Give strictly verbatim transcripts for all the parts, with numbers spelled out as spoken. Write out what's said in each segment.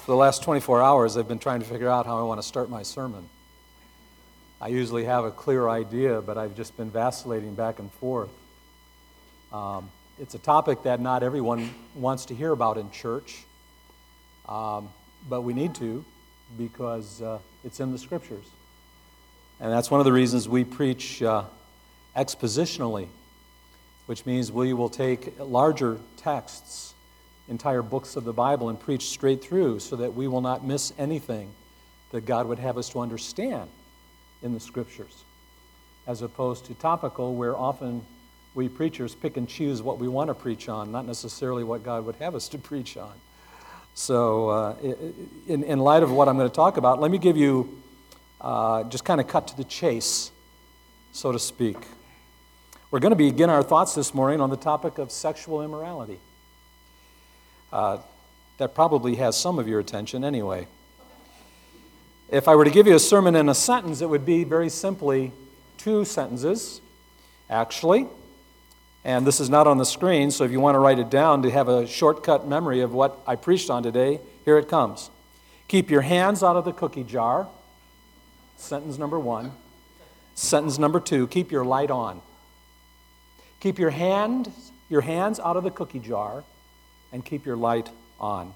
For the last twenty-four hours, I've been trying to figure out how I want to start my sermon. I usually have a clear idea, but I've just been vacillating back and forth. Um, it's a topic that not everyone wants to hear about in church, um, but we need to because uh, it's in the Scriptures. And that's one of the reasons we preach uh, expositionally, which means we will take larger texts, entire books of the Bible, and preach straight through so that we will not miss anything that God would have us to understand in the Scriptures, as opposed to topical, where often we preachers pick and choose what we want to preach on, not necessarily what God would have us to preach on. So uh, in, in light of what I'm going to talk about, let me give you, uh, just kind of cut to the chase, so to speak. We're going to begin our thoughts this morning on the topic of sexual immorality. Uh, that probably has some of your attention anyway. If I were to give you a sermon in a sentence, it would be very simply two sentences, actually. And this is not on the screen, so if you want to write it down to have a shortcut memory of what I preached on today, here it comes. Keep your hands out of the cookie jar. Sentence number one. Sentence number two, keep your light on. Keep your hand, your hands out of the cookie jar and keep your light on.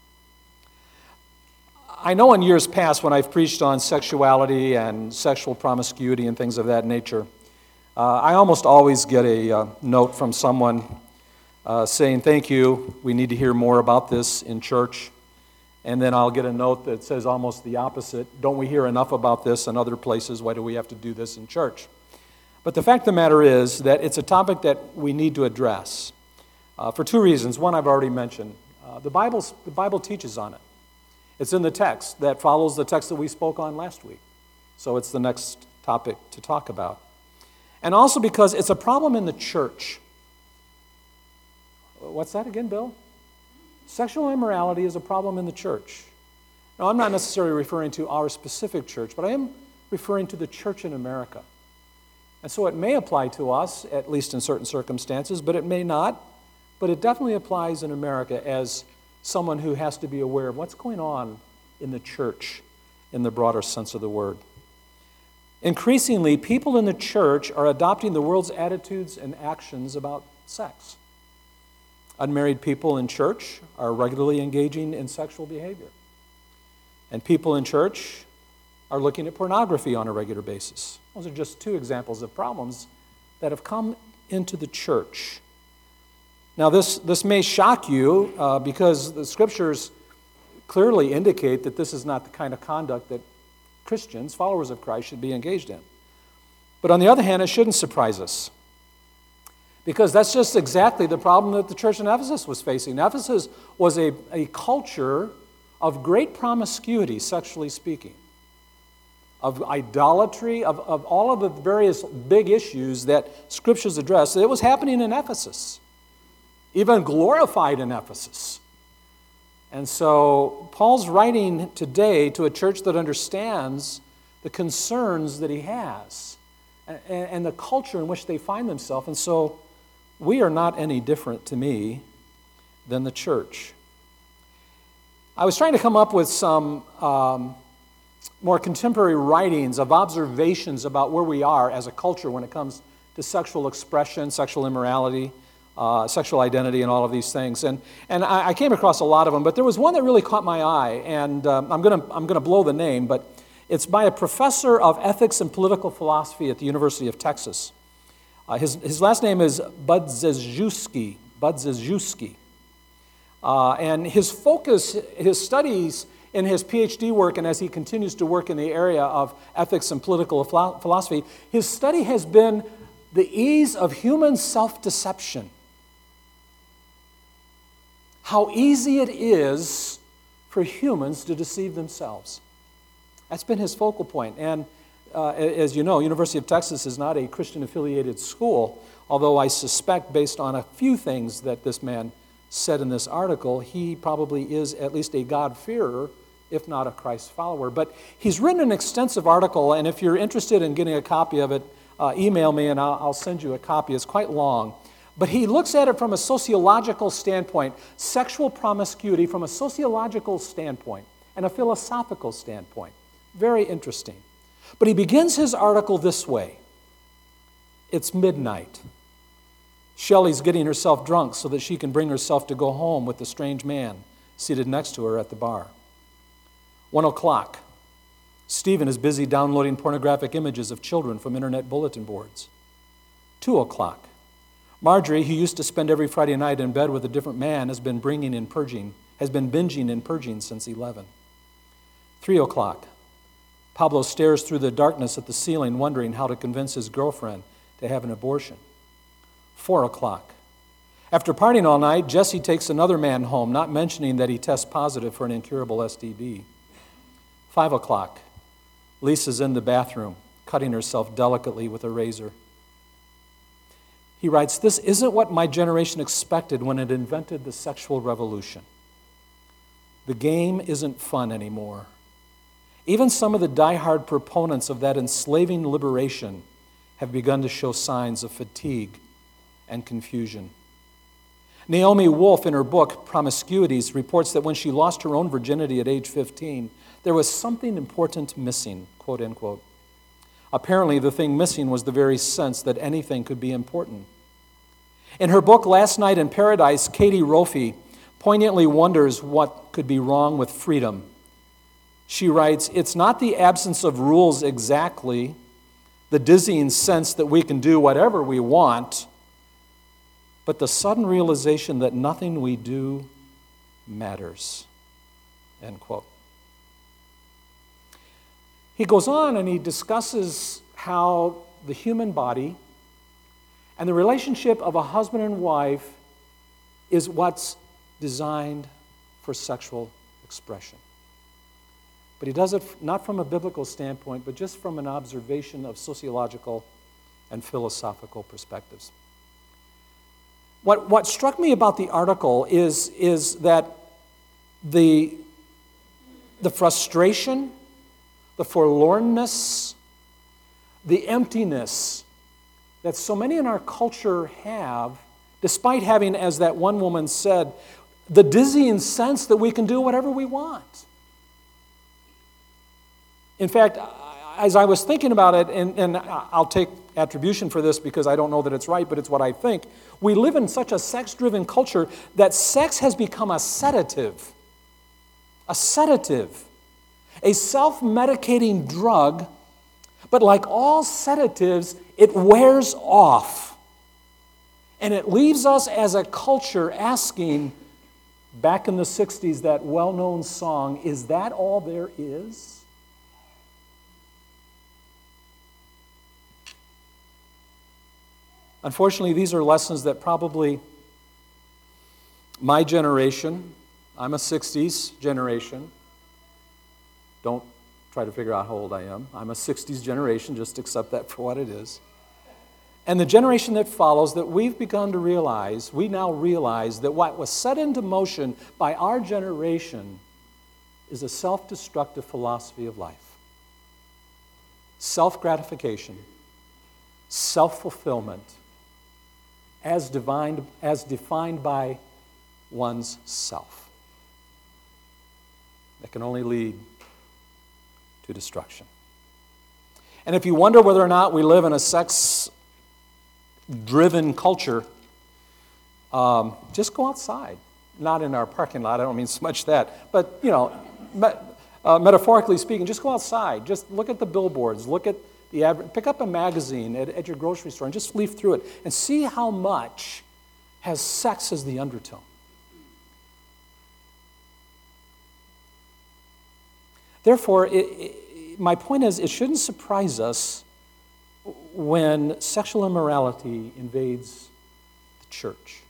I know in years past when I've preached on sexuality and sexual promiscuity and things of that nature, uh, I almost always get a uh, note from someone uh, saying, thank you, we need to hear more about this in church. And then I'll get a note that says almost the opposite. Don't we hear enough about this in other places? Why do we have to do this in church? But the fact of the matter is that it's a topic that we need to address uh, for two reasons. One I've already mentioned. Uh, the Bible's, the Bible teaches on it. It's in the text that follows the text that we spoke on last week. So it's the next topic to talk about. And also because it's a problem in the church. What's that again, Bill? Sexual immorality is a problem in the church. Now, I'm not necessarily referring to our specific church, but I am referring to the church in America. And so it may apply to us, at least in certain circumstances, but it may not. But it definitely applies in America as someone who has to be aware of what's going on in the church in the broader sense of the word. Increasingly, people in the church are adopting the world's attitudes and actions about sex. Unmarried people in church are regularly engaging in sexual behavior. And people in church are looking at pornography on a regular basis. Those are just two examples of problems that have come into the church. Now, this, this may shock you uh, because the Scriptures clearly indicate that this is not the kind of conduct that Christians, followers of Christ, should be engaged in. But on the other hand, it shouldn't surprise us, because that's just exactly the problem that the church in Ephesus was facing. Ephesus was a, a culture of great promiscuity, sexually speaking, of idolatry, of, of all of the various big issues that Scriptures address. It was happening in Ephesus, even glorified in Ephesus. And so Paul's writing today to a church that understands the concerns that he has and, and the culture in which they find themselves. And so we are not any different, to me, than the church. I was trying to come up with some um, more contemporary writings of observations about where we are as a culture when it comes to sexual expression, sexual immorality, uh, sexual identity, and all of these things. And and I, I came across a lot of them, but there was one that really caught my eye, and um, I'm going to I'm going to blow the name, but it's by a professor of ethics and political philosophy at the University of Texas. Uh, his, his last name is Budziszewski, Budziszewski. Uh, and his focus, his studies in his PhD work, and as he continues to work in the area of ethics and political philosophy, his study has been the ease of human self-deception. How easy it is for humans to deceive themselves. That's been his focal point. And Uh, as you know, University of Texas is not a Christian-affiliated school, although I suspect, based on a few things that this man said in this article, he probably is at least a God-fearer, if not a Christ follower. But he's written an extensive article, and if you're interested in getting a copy of it, uh, email me and I'll, I'll send you a copy. It's quite long. But he looks at it from a sociological standpoint, sexual promiscuity from a sociological standpoint and a philosophical standpoint. Very interesting. But he begins his article this way. It's midnight. Shelley's getting herself drunk so that she can bring herself to go home with the strange man seated next to her at the bar. One o'clock. Stephen is busy downloading pornographic images of children from internet bulletin boards. Two o'clock. Marjorie, who used to spend every Friday night in bed with a different man, has been bringing in purging, has been binging and purging since eleven. Three o'clock. Pablo stares through the darkness at the ceiling, wondering how to convince his girlfriend to have an abortion. Four o'clock. After partying all night, Jesse takes another man home, not mentioning that he tests positive for an incurable S T D. Five o'clock. Lisa's in the bathroom, cutting herself delicately with a razor. He writes, "This isn't what my generation expected when it invented the sexual revolution. The game isn't fun anymore. Even some of the diehard proponents of that enslaving liberation have begun to show signs of fatigue and confusion." Naomi Wolf, in her book, Promiscuities, reports that when she lost her own virginity at age fifteen, there was something important missing, quote unquote. Apparently, the thing missing was the very sense that anything could be important. In her book, Last Night in Paradise, Katie Roffey poignantly wonders what could be wrong with freedom. She writes, "It's not the absence of rules exactly, the dizzying sense that we can do whatever we want, but the sudden realization that nothing we do matters." End quote. He goes on and he discusses how the human body and the relationship of a husband and wife is what's designed for sexual expression. But he does it not from a biblical standpoint, but just from an observation of sociological and philosophical perspectives. What, what struck me about the article is, is that the, the frustration, the forlornness, the emptiness that so many in our culture have, despite having, as that one woman said, the dizzying sense that we can do whatever we want. In fact, as I was thinking about it, and, and I'll take attribution for this because I don't know that it's right, but it's what I think, we live in such a sex-driven culture that sex has become a sedative. A sedative. A self-medicating drug, but like all sedatives, it wears off. And it leaves us as a culture asking, back in the sixties, that well-known song, "Is that all there is?" Unfortunately, these are lessons that probably my generation, I'm a sixties generation, don't try to figure out how old I am. I'm a sixties generation, just accept that for what it is. And the generation that follows, that we've begun to realize, we now realize that what was set into motion by our generation is a self-destructive philosophy of life. Self-gratification, self-fulfillment, as defined, as defined by one's self. That can only lead to destruction. And if you wonder whether or not we live in a sex-driven culture, um, just go outside. Not in our parking lot, I don't mean so much that, but, you know, me- uh, metaphorically speaking, just go outside. Just look at the billboards, look at the ad- pick up a magazine at, at your grocery store and just leaf through it and see how much has sex as the undertone. Therefore, it, it, my point is, it shouldn't surprise us when sexual immorality invades the church.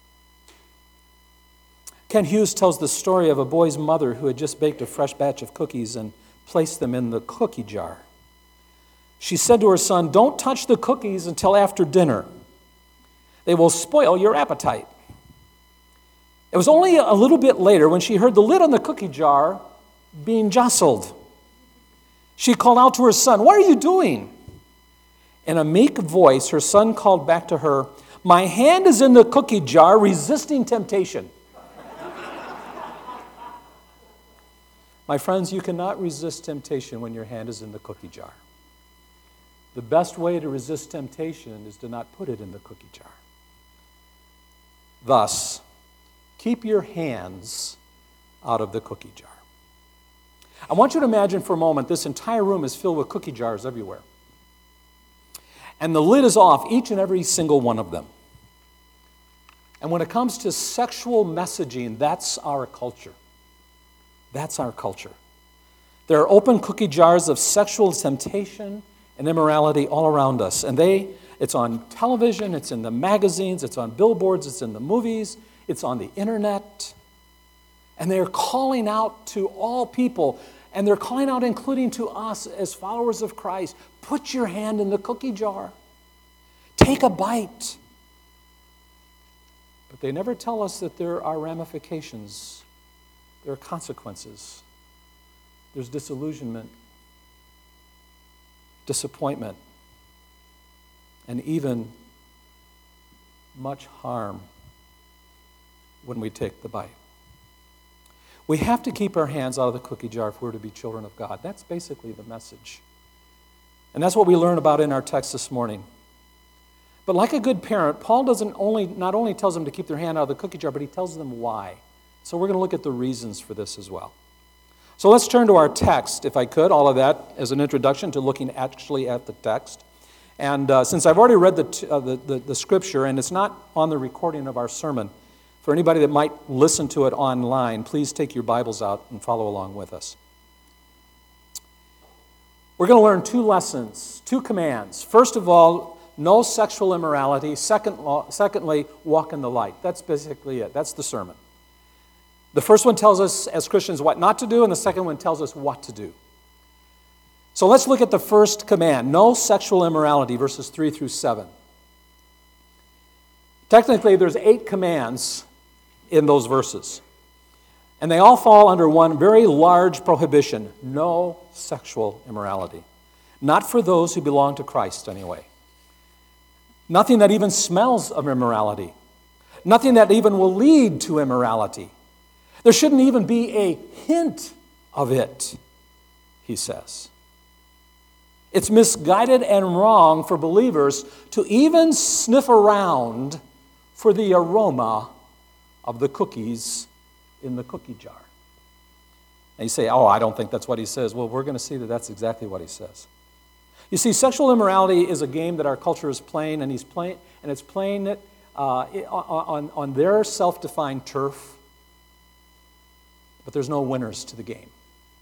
Ken Hughes tells the story of a boy's mother who had just baked a fresh batch of cookies and placed them in the cookie jar. She said to her son, "Don't touch the cookies until after dinner. They will spoil your appetite." It was only a little bit later when she heard the lid on the cookie jar being jostled. She called out to her son, "What are you doing?" In a meek voice, her son called back to her, My hand is in the cookie jar resisting temptation. My friends, you cannot resist temptation when your hand is in the cookie jar. The best way to resist temptation is to not put it in the cookie jar. Thus, keep your hands out of the cookie jar. I want you to imagine for a moment this entire room is filled with cookie jars everywhere. And the lid is off each and every single one of them. And when it comes to sexual messaging, that's our culture. That's our culture. There are open cookie jars of sexual temptation and immorality all around us. And they, it's on television, it's in the magazines, it's on billboards, it's in the movies, it's on the internet. And they're calling out to all people, and they're calling out including to us as followers of Christ, put your hand in the cookie jar. Take a bite. But they never tell us that there are ramifications. There are consequences. There's disillusionment, disappointment, and even much harm when we take the bite. We have to keep our hands out of the cookie jar if we're to be children of God. That's basically the message. And that's what we learn about in our text this morning. But like a good parent, Paul doesn't only not only tells them to keep their hand out of the cookie jar, but he tells them why. So we're going to look at the reasons for this as well. So let's turn to our text, if I could, all of that as an introduction to looking actually at the text. And uh, since I've already read the, t- uh, the, the, the scripture, and it's not on the recording of our sermon, for anybody that might listen to it online, please take your Bibles out and follow along with us. We're going to learn two lessons, two commands. First of all, no sexual immorality. Second, secondly, walk in the light. That's basically it. That's the sermon. The first one tells us as Christians what not to do, and the second one tells us what to do. So let's look at the first command, no sexual immorality, verses three through seven. Technically, there's eight commands in those verses. And they all fall under one very large prohibition, no sexual immorality. Not for those who belong to Christ, anyway. Nothing that even smells of immorality. Nothing that even will lead to immorality. There shouldn't even be a hint of it, he says. It's misguided and wrong for believers to even sniff around for the aroma of the cookies in the cookie jar. And you say, oh, I don't think that's what he says. Well, we're going to see that that's exactly what he says. You see, sexual immorality is a game that our culture is playing, and he's playing, and it's playing it uh, on, on their self-defined turf. But there's no winners to the game.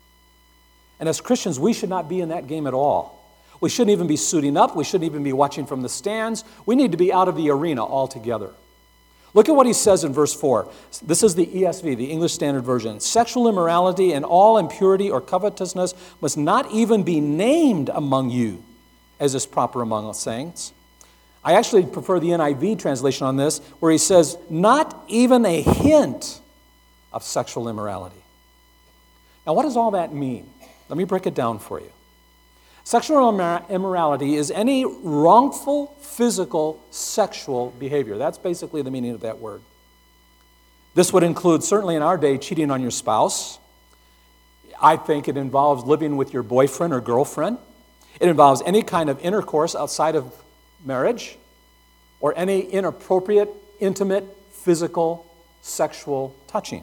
And as Christians, we should not be in that game at all. We shouldn't even be suiting up. We shouldn't even be watching from the stands. We need to be out of the arena altogether. Look at what he says in verse four. This is the E S V, the English Standard Version. Sexual immorality and all impurity or covetousness must not even be named among you, as is proper among us saints. I actually prefer the N I V translation on this, where he says, not even a hint of sexual immorality. Now, what does all that mean? Let me break it down for you. Sexual immorality is any wrongful physical sexual behavior. That's basically the meaning of that word. This would include, certainly in our day, cheating on your spouse. I think it involves living with your boyfriend or girlfriend. It involves any kind of intercourse outside of marriage or any inappropriate, intimate, physical, sexual touching,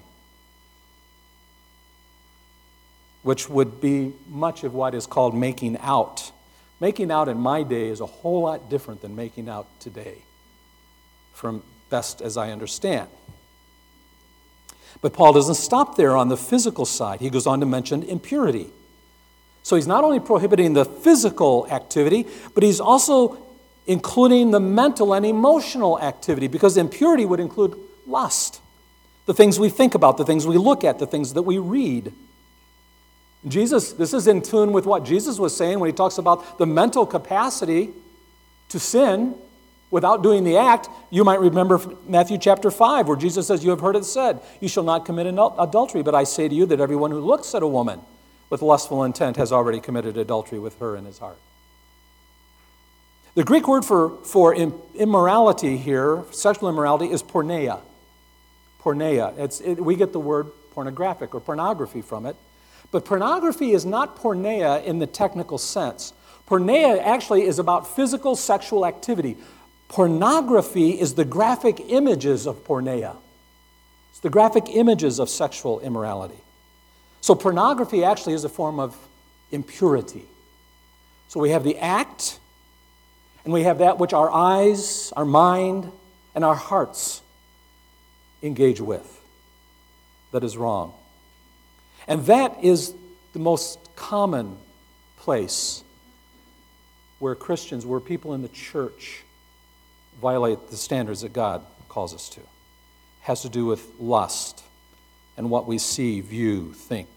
which would be much of what is called making out. Making out in my day is a whole lot different than making out today, from best as I understand. But Paul doesn't stop there on the physical side. He goes on to mention impurity. So he's not only prohibiting the physical activity, but he's also including the mental and emotional activity, because impurity would include lust, the things we think about, the things we look at, the things that we read. Jesus, this is in tune with what Jesus was saying when he talks about the mental capacity to sin without doing the act. You might remember Matthew chapter five, where Jesus says, you have heard it said, you shall not commit adultery, but I say to you that everyone who looks at a woman with lustful intent has already committed adultery with her in his heart. The Greek word for, for immorality here, sexual immorality, is porneia. Porneia. It's, it, we get the word pornographic or pornography from it. But pornography is not porneia in the technical sense. Porneia actually is about physical sexual activity. Pornography is the graphic images of porneia. It's the graphic images of sexual immorality. So pornography actually is a form of impurity. So we have the act, and we have that which our eyes, our mind, and our hearts engage with that is wrong. And that is the most common place where Christians, where people in the church violate the standards that God calls us to. It has to do with lust and what we see, view, think.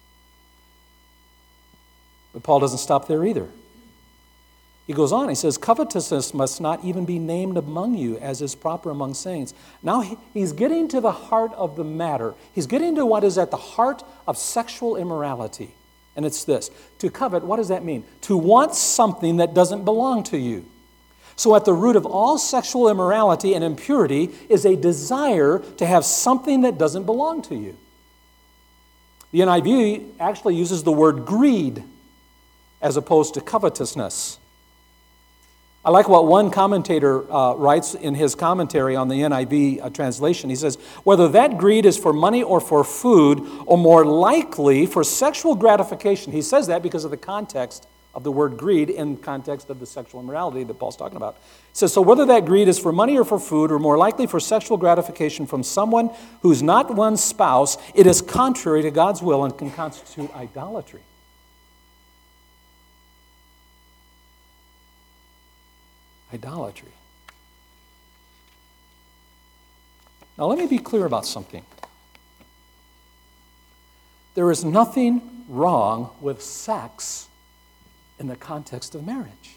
But Paul doesn't stop there either. He goes on, he says, covetousness must not even be named among you as is proper among saints. Now he, he's getting to the heart of the matter. He's getting to what is at the heart of sexual immorality. And it's this. To covet, what does that mean? To want something that doesn't belong to you. So at the root of all sexual immorality and impurity is a desire to have something that doesn't belong to you. The N I V actually uses the word greed as opposed to covetousness. I like what one commentator uh, writes in his commentary on the N I V uh, translation. He says, whether that greed is for money or for food, or more likely for sexual gratification. He says that because of the context of the word greed in context of the sexual immorality that Paul's talking about. He says, so whether that greed is for money or for food, or more likely for sexual gratification from someone who's not one's spouse, it is contrary to God's will and can constitute idolatry. Idolatry. Now let me be clear about something. There is nothing wrong with sex in the context of marriage.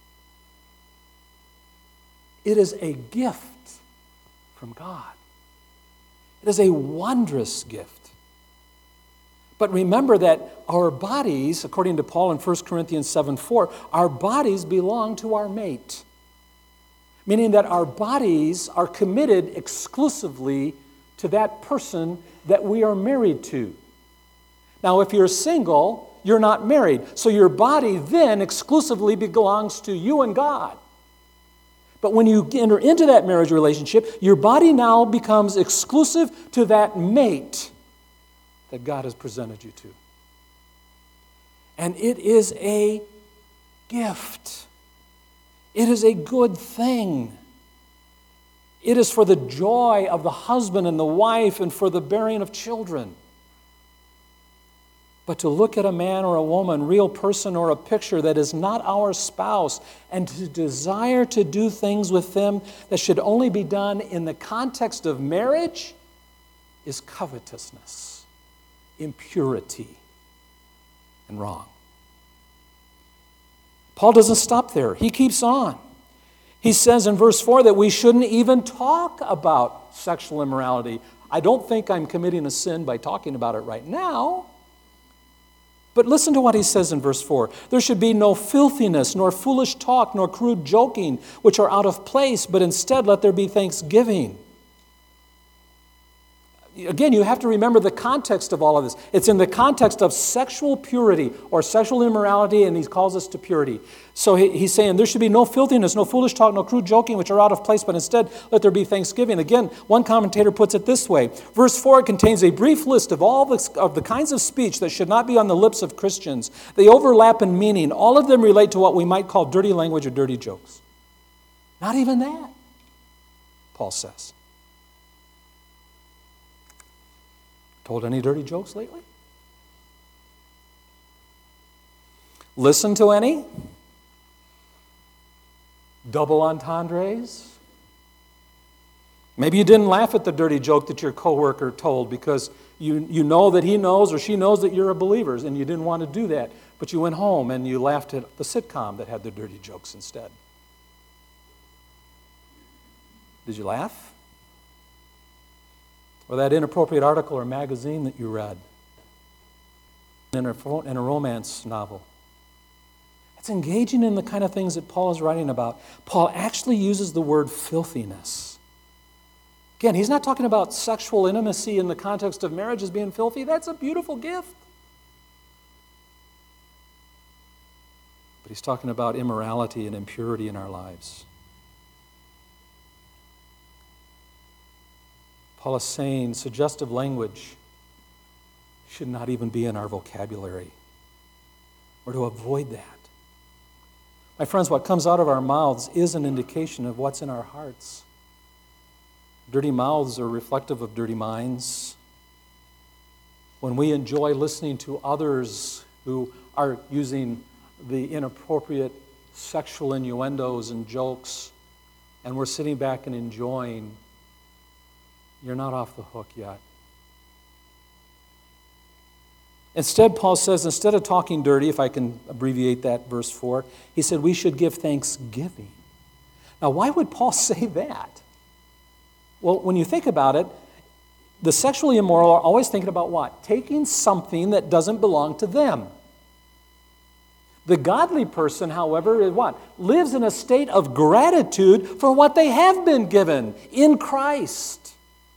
It is a gift from God. It is a wondrous gift. But remember that our bodies, according to Paul in First Corinthians seven four, our bodies belong to our mate. Meaning that our bodies are committed exclusively to that person that we are married to. Now, if you're single, you're not married. So your body then exclusively belongs to you and God. But when you enter into that marriage relationship, your body now becomes exclusive to that mate that God has presented you to. And it is a gift. It is a good thing. It is for the joy of the husband and the wife and for the bearing of children. But to look at a man or a woman, real person or a picture that is not our spouse, and to desire to do things with them that should only be done in the context of marriage is covetousness, impurity, and wrong. Paul doesn't stop there. He keeps on. He says in verse four that we shouldn't even talk about sexual immorality. I don't think I'm committing a sin by talking about it right now. But listen to what he says in verse four. There should be no filthiness, nor foolish talk, nor crude joking, which are out of place, but instead let there be thanksgiving. Again, you have to remember the context of all of this. It's in the context of sexual purity or sexual immorality, and he calls us to purity. So he, he's saying there should be no filthiness, no foolish talk, no crude joking, which are out of place, but instead let there be thanksgiving. Again, one commentator puts it this way. Verse four contains a brief list of all the, of the kinds of speech that should not be on the lips of Christians. They overlap in meaning. All of them relate to what we might call dirty language or dirty jokes. Not even that, Paul says. Told any dirty jokes lately? Listen to any? Double entendres? Maybe you didn't laugh at the dirty joke that your coworker told because you, you know that he knows or she knows that you're a believer and you didn't want to do that. But you went home and you laughed at the sitcom that had the dirty jokes instead. Did you laugh? Or that inappropriate article or magazine that you read in a, in a romance novel. It's engaging in the kind of things that Paul is writing about. Paul actually uses the word filthiness. Again, he's not talking about sexual intimacy in the context of marriage as being filthy. That's a beautiful gift. But he's talking about immorality and impurity in our lives. Paul is saying suggestive language should not even be in our vocabulary. Or to avoid that. My friends, what comes out of our mouths is an indication of what's in our hearts. Dirty mouths are reflective of dirty minds. When we enjoy listening to others who are using the inappropriate sexual innuendos and jokes, and we're sitting back and enjoying, you're not off the hook yet. Instead, Paul says, instead of talking dirty, if I can abbreviate that verse four, he said we should give thanksgiving. Now, why would Paul say that? Well, when you think about it, the sexually immoral are always thinking about what? Taking something that doesn't belong to them. The godly person, however, is what? Lives in a state of gratitude for what they have been given in Christ.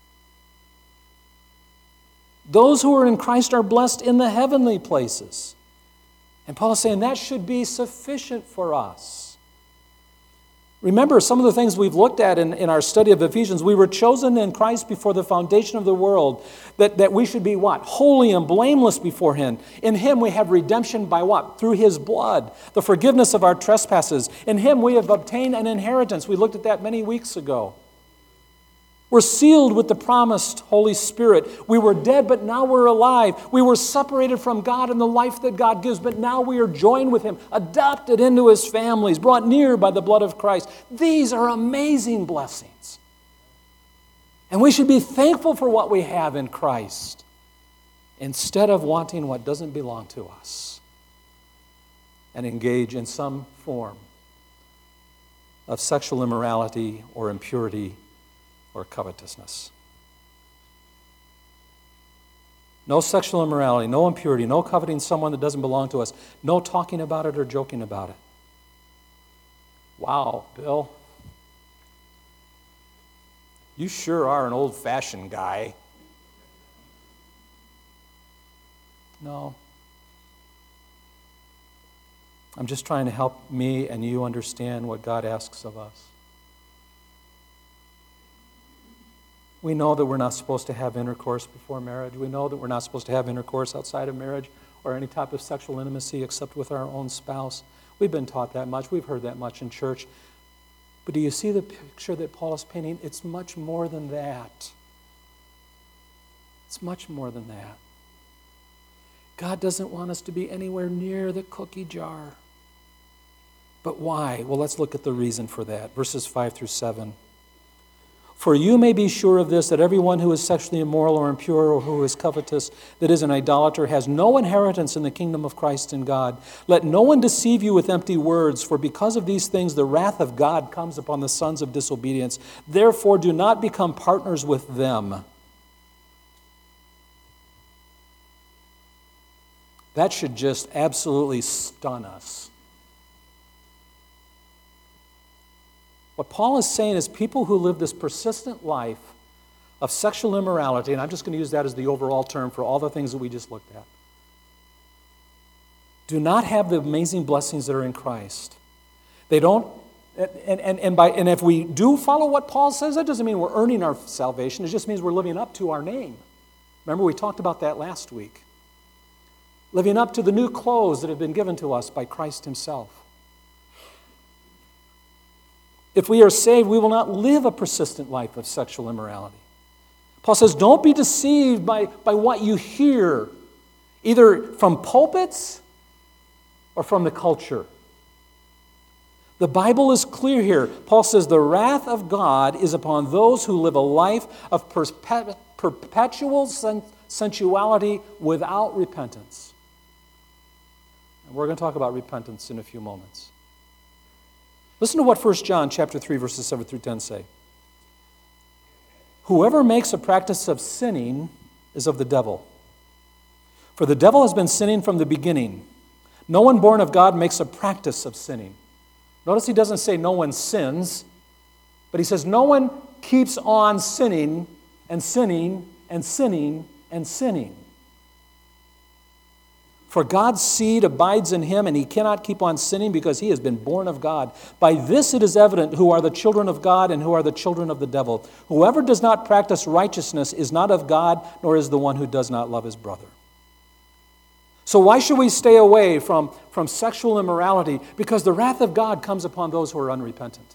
Those who are in Christ are blessed in the heavenly places. And Paul is saying that should be sufficient for us. Remember some of the things we've looked at in, in our study of Ephesians. We were chosen in Christ before the foundation of the world, that, that we should be what? Holy and blameless before Him. In Him we have redemption by what? Through His blood, the forgiveness of our trespasses. In Him we have obtained an inheritance. We looked at that many weeks ago. We're sealed with the promised Holy Spirit. We were dead, but now we're alive. We were separated from God in the life that God gives, but now we are joined with Him, adopted into His families, brought near by the blood of Christ. These are amazing blessings. And we should be thankful for what we have in Christ instead of wanting what doesn't belong to us and engage in some form of sexual immorality or impurity or covetousness. No sexual immorality, no impurity, no coveting someone that doesn't belong to us, no talking about it or joking about it. Wow, Bill. You sure are an old-fashioned guy. No. I'm just trying to help me and you understand what God asks of us. We know that we're not supposed to have intercourse before marriage. We know that we're not supposed to have intercourse outside of marriage or any type of sexual intimacy except with our own spouse. We've been taught that much. We've heard that much in church. But do you see the picture that Paul is painting? It's much more than that. It's much more than that. God doesn't want us to be anywhere near the cookie jar. But why? Well, let's look at the reason for that. Verses five through seven. For you may be sure of this, that everyone who is sexually immoral or impure or who is covetous, that is an idolater, has no inheritance in the kingdom of Christ and God. Let no one deceive you with empty words, for because of these things the wrath of God comes upon the sons of disobedience. Therefore do not become partners with them. That should just absolutely stun us. What Paul is saying is people who live this persistent life of sexual immorality, and I'm just going to use that as the overall term for all the things that we just looked at, do not have the amazing blessings that are in Christ. They don't, and, and, and, by, and if we do follow what Paul says, that doesn't mean we're earning our salvation. It just means we're living up to our name. Remember, we talked about that last week. Living up to the new clothes that have been given to us by Christ Himself. If we are saved, we will not live a persistent life of sexual immorality. Paul says, don't be deceived by, by what you hear, either from pulpits or from the culture. The Bible is clear here. Paul says, the wrath of God is upon those who live a life of perpet- perpetual sen- sensuality without repentance. And we're going to talk about repentance in a few moments. Listen to what First John chapter three, verses seven through ten say. Whoever makes a practice of sinning is of the devil. For the devil has been sinning from the beginning. No one born of God makes a practice of sinning. Notice he doesn't say no one sins, but he says no one keeps on sinning and sinning and sinning and sinning. For God's seed abides in him, and he cannot keep on sinning because he has been born of God. By this it is evident who are the children of God and who are the children of the devil. Whoever does not practice righteousness is not of God, nor is the one who does not love his brother. So why should we stay away from, from sexual immorality? Because the wrath of God comes upon those who are unrepentant.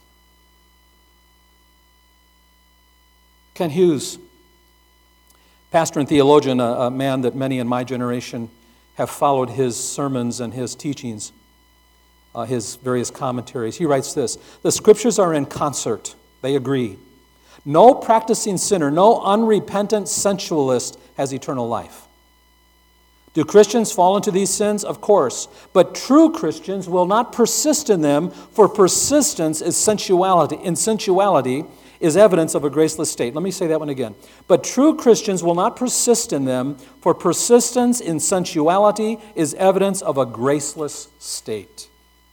Ken Hughes, pastor and theologian, a, a man that many in my generation have followed his sermons and his teachings, uh, his various commentaries. He writes this: the scriptures are in concert. They agree. No practicing sinner, no unrepentant sensualist has eternal life. Do Christians fall into these sins? Of course. But true Christians will not persist in them, for persistence is sensuality. In sensuality is evidence of a graceless state. Let me say that one again. But true Christians will not persist in them, for persistence in sensuality is evidence of a graceless state.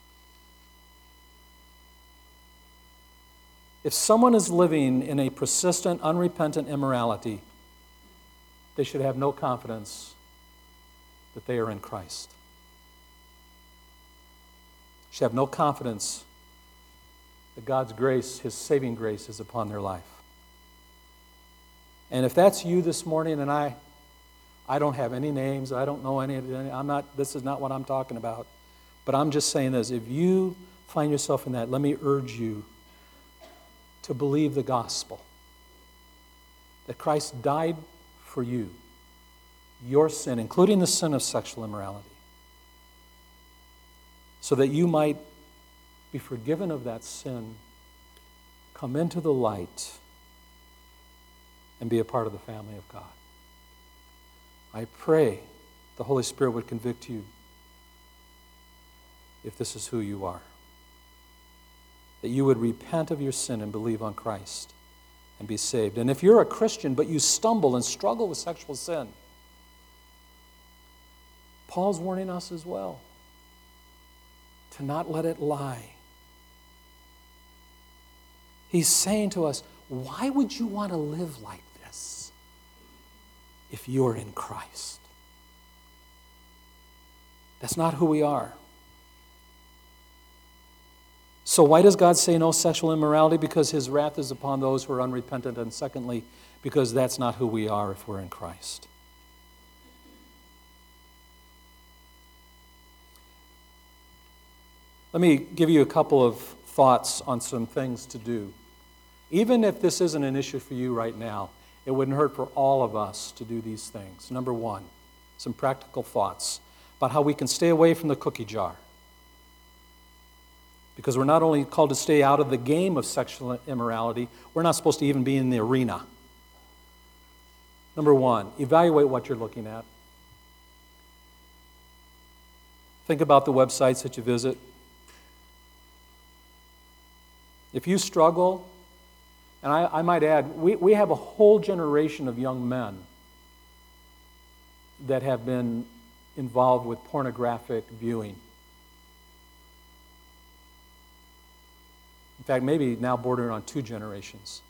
If someone is living in a persistent, unrepentant immorality, they should have no confidence that they are in Christ. They should have no confidence that God's grace, His saving grace, is upon their life. And if that's you this morning, and I, I don't have any names, I don't know any, I'm not, this is not what I'm talking about, but I'm just saying this: if you find yourself in that, let me urge you to believe the gospel, that Christ died for you, your sin, including the sin of sexual immorality, so that you might be forgiven of that sin, come into the light, and be a part of the family of God. I pray the Holy Spirit would convict you if this is who you are, that you would repent of your sin and believe on Christ and be saved. And if you're a Christian but you stumble and struggle with sexual sin, Paul's warning us as well to not let it lie. He's saying to us, why would you want to live like this if you're in Christ? That's not who we are. So why does God say no sexual immorality? Because His wrath is upon those who are unrepentant. And secondly, because that's not who we are if we're in Christ. Let me give you a couple of thoughts on some things to do. Even if this isn't an issue for you right now, it wouldn't hurt for all of us to do these things. Number one, some practical thoughts about how we can stay away from the cookie jar. Because we're not only called to stay out of the game of sexual immorality, we're not supposed to even be in the arena. Number one, evaluate what you're looking at. Think about the websites that you visit. If you struggle, and I, I might add, we, we have a whole generation of young men that have been involved with pornographic viewing. In fact, maybe now bordering on two generations.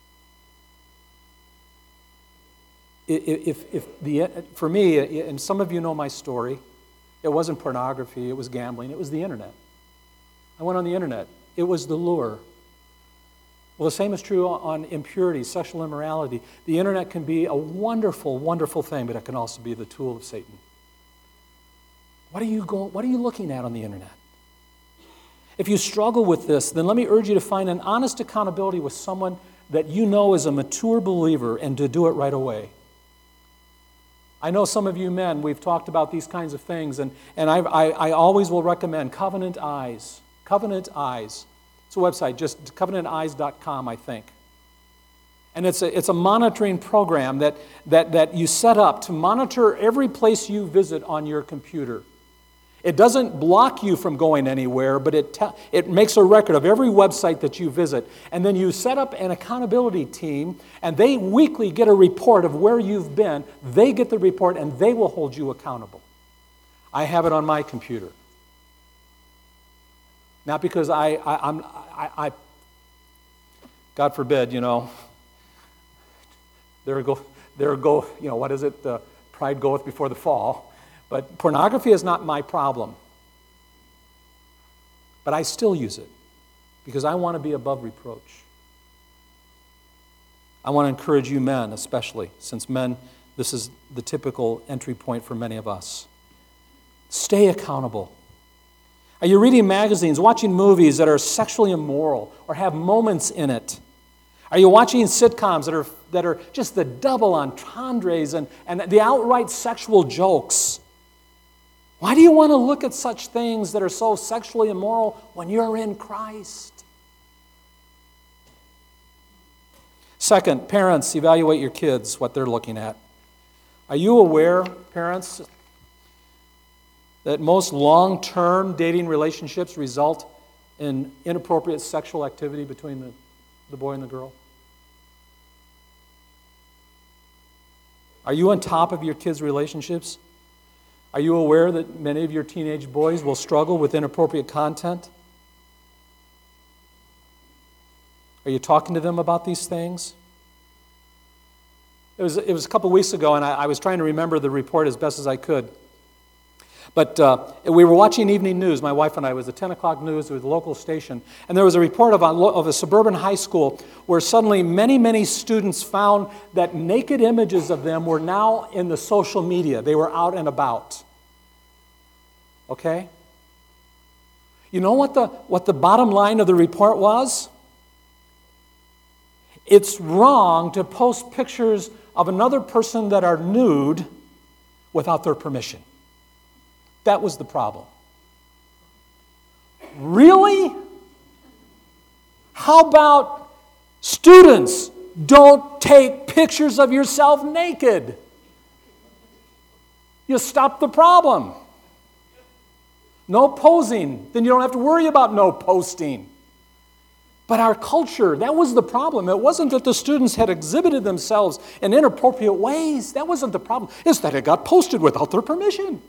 If, if the, for me, and some of you know my story, it wasn't pornography, it was gambling, it was the internet. I went on the internet. It was the lure. Well, the same is true on impurity, sexual immorality. The internet can be a wonderful, wonderful thing, but it can also be the tool of Satan. What are you going, what are you looking at on the internet? If you struggle with this, then let me urge you to find an honest accountability with someone that you know is a mature believer and to do it right away. I know some of you men, we've talked about these kinds of things, and, and I, I, I always will recommend Covenant Eyes. Covenant Eyes. It's a website, just covenant eyes dot com, I think. And it's a, it's a monitoring program that, that, that you set up to monitor every place you visit on your computer. It doesn't block you from going anywhere, but it, te- it makes a record of every website that you visit. And then you set up an accountability team, and they weekly get a report of where you've been. They get the report, and they will hold you accountable. I have it on my computer. Not because I, I, I'm, I, I, God forbid, you know, there go, there go, you know, what is it? Uh, pride goeth before the fall. But pornography is not my problem. But I still use it because I want to be above reproach. I want to encourage you men especially, since men, this is the typical entry point for many of us. Stay accountable. Are you reading magazines, watching movies that are sexually immoral or have moments in it? Are you watching sitcoms that are that are just the double entendres and, and the outright sexual jokes? Why do you want to look at such things that are so sexually immoral when you're in Christ? Second, parents, evaluate your kids, what they're looking at. Are you aware, parents, that most long-term dating relationships result in inappropriate sexual activity between the, the boy and the girl? Are you on top of your kids' relationships? Are you aware that many of your teenage boys will struggle with inappropriate content? Are you talking to them about these things? It was, it was a couple weeks ago, and I, I was trying to remember the report as best as I could. But uh, we were watching evening news, my wife and I. It was the ten o'clock news with the local station. And there was a report of a, of a suburban high school where suddenly many, many students found that naked images of them were now in the social media. They were out and about. Okay? You know what the, what the bottom line of the report was? It's wrong to post pictures of another person that are nude without their permission. That was the problem. Really? How about students? Don't take pictures of yourself naked. You stop the problem. No posing. Then you don't have to worry about no posting. But our culture, that was the problem. It wasn't that the students had exhibited themselves in inappropriate ways. That wasn't the problem. It's that it got posted without their permission.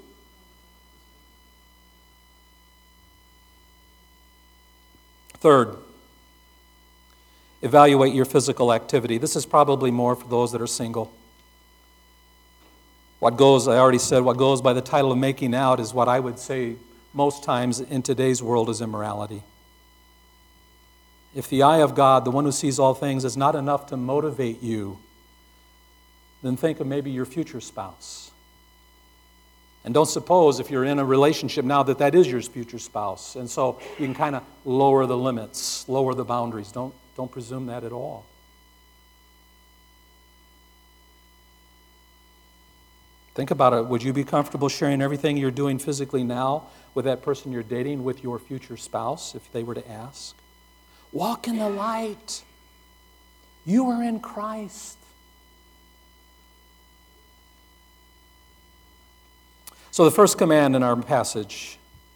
Third, evaluate your physical activity. This is probably more for those that are single. What goes, I already said, what goes by the title of making out is what I would say most times in today's world is immorality. If the eye of God, the one who sees all things, is not enough to motivate you, then think of maybe your future spouse. And don't suppose if you're in a relationship now that that is your future spouse. And so you can kind of lower the limits, lower the boundaries. Don't, don't presume that at all. Think about it. Would you be comfortable sharing everything you're doing physically now with that person you're dating with your future spouse if they were to ask? Walk in the light. You are in Christ. So the first command in our passage,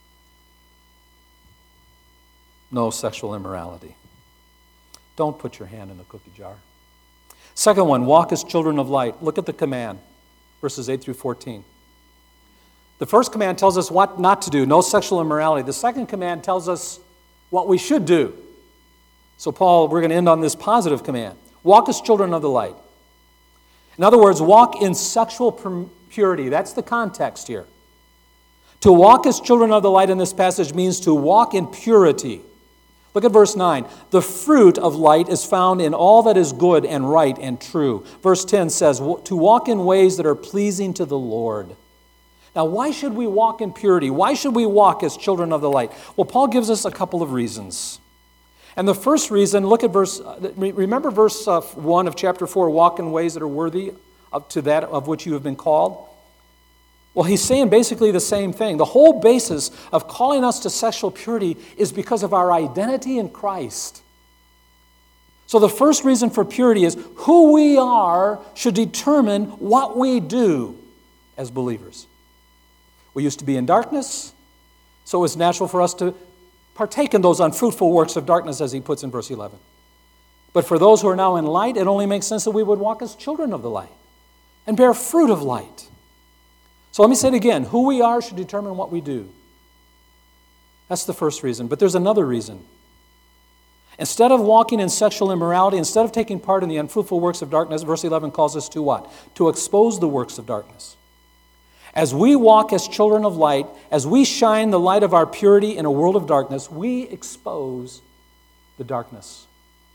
no sexual immorality. Don't put your hand in the cookie jar. Second one, walk as children of light. Look at the command, verses eight through fourteen. The first command tells us what not to do, no sexual immorality. The second command tells us what we should do. So Paul, we're going to end on this positive command. Walk as children of the light. In other words, walk in sexual purity. That's the context here. To walk as children of the light in this passage means to walk in purity. Look at verse nine. The fruit of light is found in all that is good and right and true. Verse ten says, to walk in ways that are pleasing to the Lord. Now, why should we walk in purity? Why should we walk as children of the light? Well, Paul gives us a couple of reasons. And the first reason, look at verse, remember verse one of chapter four, walk in ways that are worthy up to that of which you have been called? Well, he's saying basically the same thing. The whole basis of calling us to sexual purity is because of our identity in Christ. So the first reason for purity is who we are should determine what we do as believers. We used to be in darkness, so it's natural for us to partake in those unfruitful works of darkness, as he puts in verse eleven. But for those who are now in light, it only makes sense that we would walk as children of the light and bear fruit of light. So let me say it again. Who we are should determine what we do. That's the first reason. But there's another reason. Instead of walking in sexual immorality, instead of taking part in the unfruitful works of darkness, verse eleven calls us to what? To expose the works of darkness. As we walk as children of light, as we shine the light of our purity in a world of darkness, we expose the darkness.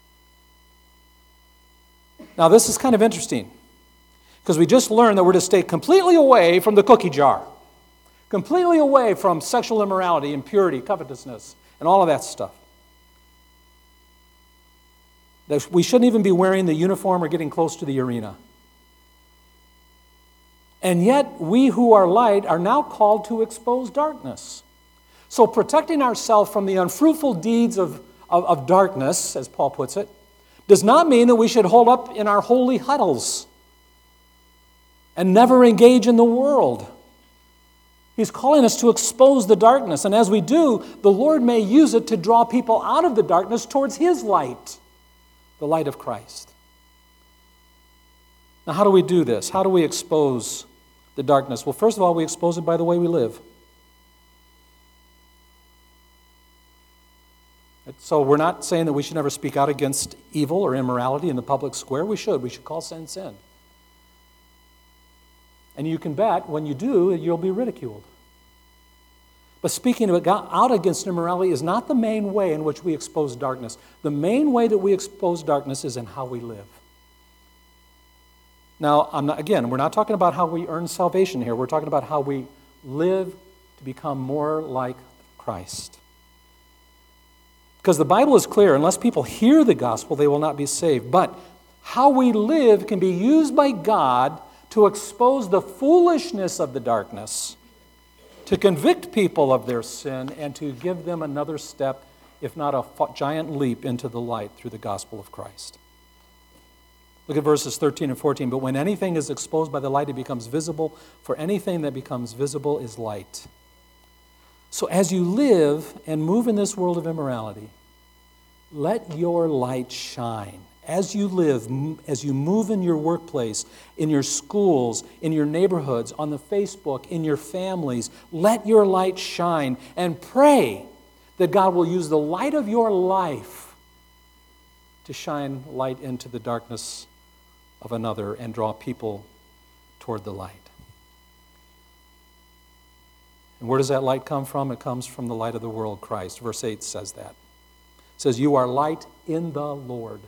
Now, this is kind of interesting, because we just learned that we're to stay completely away from the cookie jar, completely away from sexual immorality, impurity, covetousness, and all of that stuff. That we shouldn't even be wearing the uniform or getting close to the arena. And yet, we who are light are now called to expose darkness. So protecting ourselves from the unfruitful deeds of, of, of darkness, as Paul puts it, does not mean that we should hold up in our holy huddles and never engage in the world. He's calling us to expose the darkness. And as we do, the Lord may use it to draw people out of the darkness towards His light, the light of Christ. Now, how do we do this? How do we expose the darkness? Well, first of all, we expose it by the way we live. So we're not saying that we should never speak out against evil or immorality in the public square. We should. We should call sin sin. And you can bet when you do, you'll be ridiculed. But speaking out against immorality is not the main way in which we expose darkness. The main way that we expose darkness is in how we live. Now, I'm not, again, we're not talking about how we earn salvation here. We're talking about how we live to become more like Christ. Because the Bible is clear, unless people hear the gospel, they will not be saved. But how we live can be used by God to expose the foolishness of the darkness, to convict people of their sin, and to give them another step, if not a giant leap, into the light through the gospel of Christ. Look at verses thirteen and fourteen. But when anything is exposed by the light, it becomes visible, for anything that becomes visible is light. So as you live and move in this world of immorality, let your light shine. As you live, as you move in your workplace, in your schools, in your neighborhoods, on the Facebook, in your families, let your light shine, and pray that God will use the light of your life to shine light into the darkness of another and draw people toward the light. And where does that light come from? It comes from the light of the world, Christ. Verse eight says that. It says, "You are light in the Lord."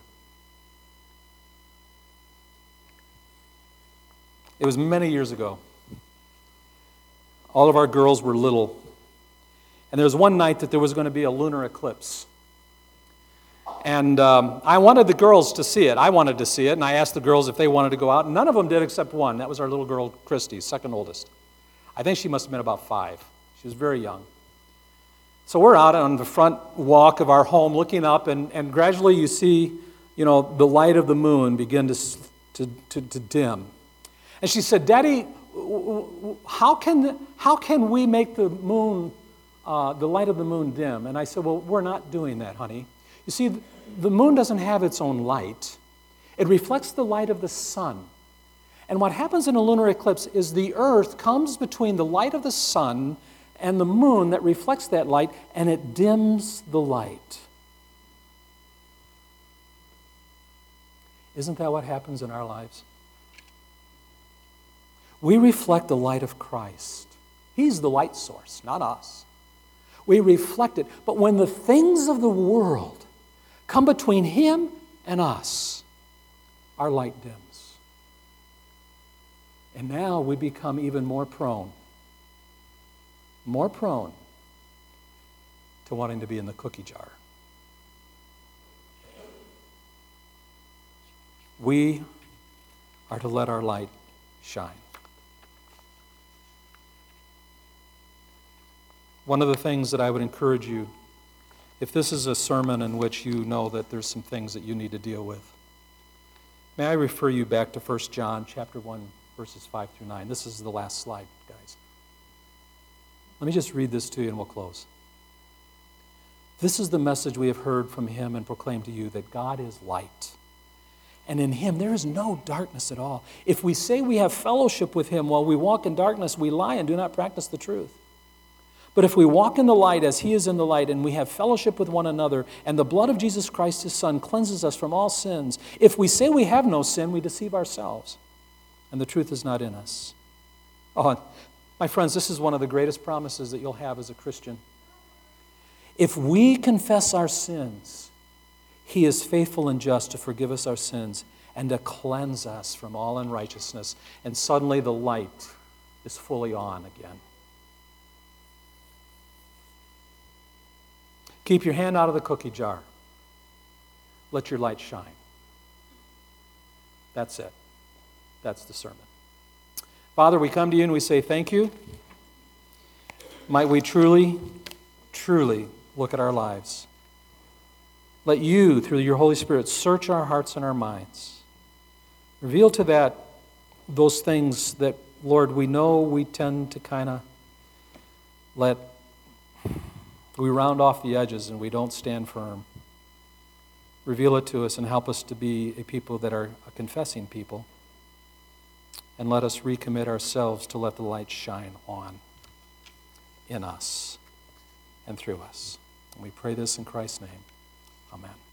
It was many years ago. All of our girls were little. And there was one night that there was going to be a lunar eclipse. And um, I wanted the girls to see it. I wanted to see it, and I asked the girls if they wanted to go out. And none of them did except one. That was our little girl, Christy, second oldest. I think she must have been about five. She was very young. So we're out on the front walk of our home looking up, and, and gradually you see, you know, the light of the moon begin to, to, to, to dim. And she said, "Daddy, how can, how can we make the moon, uh, the light of the moon dim?" And I said, "Well, we're not doing that, honey. You see, the moon doesn't have its own light. It reflects the light of the sun. And what happens in a lunar eclipse is the earth comes between the light of the sun and the moon that reflects that light, and it dims the light." Isn't that what happens in our lives? We reflect the light of Christ. He's the light source, not us. We reflect it. But when the things of the world come between Him and us, our light dims. And now we become even more prone, more prone to wanting to be in the cookie jar. We are to let our light shine. One of the things that I would encourage you, if this is a sermon in which you know that there's some things that you need to deal with, may I refer you back to First John chapter one, verses five through nine. This is the last slide, guys. Let me just read this to you and we'll close. "This is the message we have heard from Him and proclaimed to you, that God is light. And in Him there is no darkness at all. If we say we have fellowship with Him while we walk in darkness, we lie and do not practice the truth. But if we walk in the light as he is in the light, and we have fellowship with one another, and the blood of Jesus Christ, his Son, cleanses us from all sins, if we say we have no sin, we deceive ourselves, and the truth is not in us. Oh, my friends, this is one of the greatest promises that you'll have as a Christian. If we confess our sins, he is faithful and just to forgive us our sins and to cleanse us from all unrighteousness. And suddenly the light is fully on again. Keep your hand out of the cookie jar. Let your light shine. That's it. That's the sermon. Father, we come to you and we say thank you. Might we truly, truly look at our lives. Let you, through your Holy Spirit, search our hearts and our minds. Reveal to that those things that, Lord, we know we tend to kind of let, we round off the edges and we don't stand firm. Reveal it to us and help us to be a people that are a confessing people. And let us recommit ourselves to let the light shine on in us and through us. And we pray this in Christ's name. Amen.